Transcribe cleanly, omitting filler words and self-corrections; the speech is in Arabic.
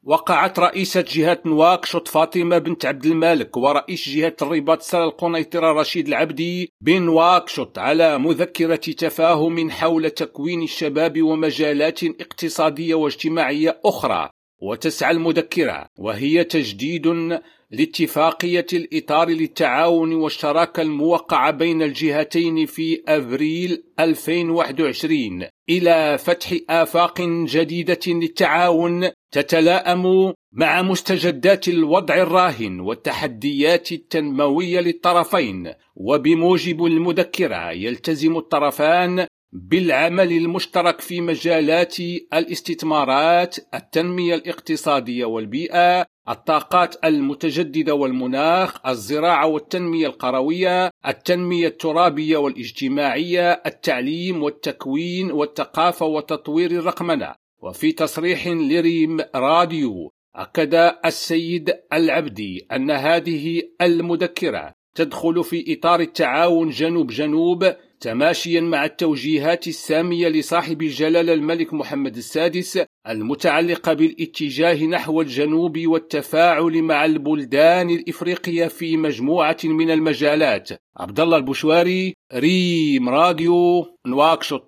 وقعت رئيسة جهة نواكشوط فاطمة بنت عبد المالك ورئيس جهة الرباط سلا القنيطرة رشيد العبدي بنواكشوط على مذكرة تفاهم حول تكوين الشباب ومجالات اقتصادية واجتماعية أخرى. وتسعى المذكرة وهي تجديد لاتفاقية الإطار للتعاون والشراكة الموقعة بين الجهتين في أبريل 2021 إلى فتح آفاق جديدة للتعاون تتلائم مع مستجدات الوضع الراهن والتحديات التنموية للطرفين. وبموجب المذكرة يلتزم الطرفان بالعمل المشترك في مجالات الاستثمارات، التنمية الاقتصادية والبيئة، الطاقات المتجددة والمناخ، الزراعة والتنمية القروية، التنمية الترابية والاجتماعية، التعليم والتكوين والثقافة وتطوير الرقمنة. وفي تصريح لريم راديو أكد السيد العبدي أن هذه المذكرة تدخل في إطار التعاون جنوب تماشيا مع التوجيهات السامية لصاحب الجلالة الملك محمد السادس المتعلقة بالاتجاه نحو الجنوب والتفاعل مع البلدان الإفريقية في مجموعة من المجالات. عبد الله البشواري، ريم راديو، نواكشوط.